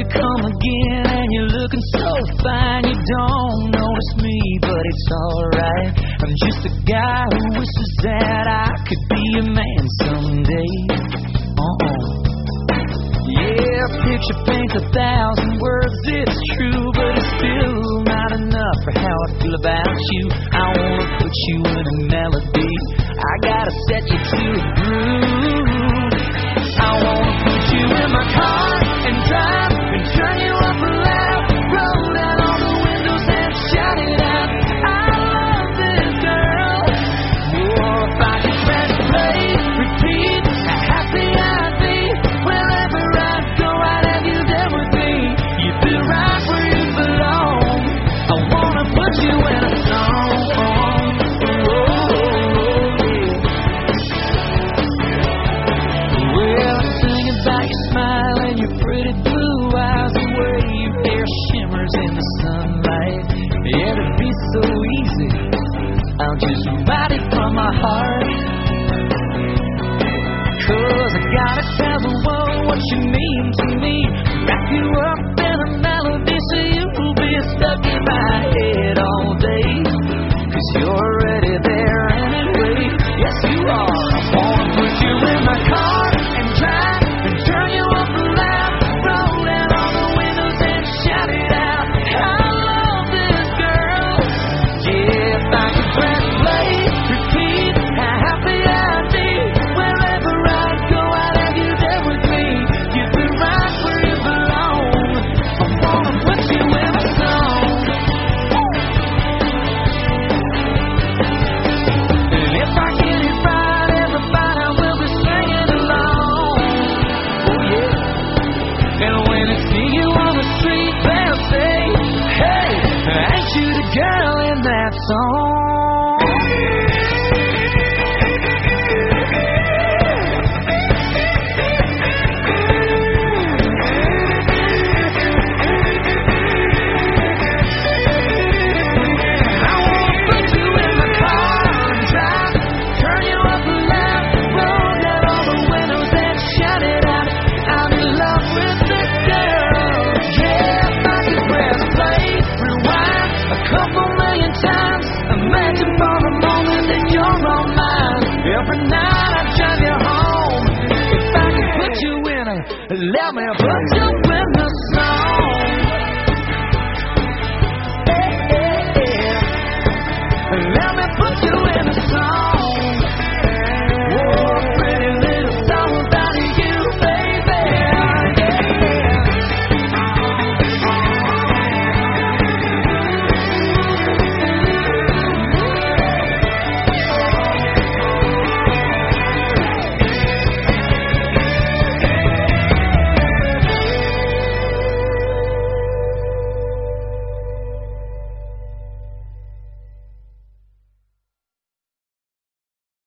come again and you're looking so fine. You don't notice me, but it's alright. I'm just a guy who wishes that I could be a man someday. Yeah, picture paints 1,000 words, it's true, but it's still not enough for how I feel about you. I wanna put you in a melody, I gotta set you to a groove. I wanna put you in my car and drive and turn you up loud, roll down all the windows and shout it out. I love this girl. Oh, if I could press play, repeat, how happy I'd be. Wherever I go, I'd have you there with me. You'd be right where you belong. I wanna put you in a song. Well, I sing about your smile and your pretty blue eyes, the way your hair shimmers in the sunlight. Yeah, it'd be so easy, I'll just write it from my heart. 'Cause I gotta tell the world what you mean to me. Wrap you up in a melody so you'll be stuck in my head all day. 'Cause you're already there anyway. Yes, you are. I wanna put you in my car and drive and turn you up loud, roll down all the windows and shout it out. I love this girl. Yeah, if I could press play, repeat, how happy I'd be. Wherever I go, I'd have you there with me. You'd be right where you belong. I wanna put you in a song. And if I get it right, everybody will be singing along. Oh yeah. And when they see you on the street, they'll say, hey, ain't you the girl in that song? I wanna put you in my car and drive, turn you up loud, roll down all the windows and shout it out. I'm in love with this girl. Yeah, if I could press play, rewind a couple million times, imagine for a moment that you're all mine. Every night I drive you home. If I could put you in a, let me put you in the song. Let me put you in a song.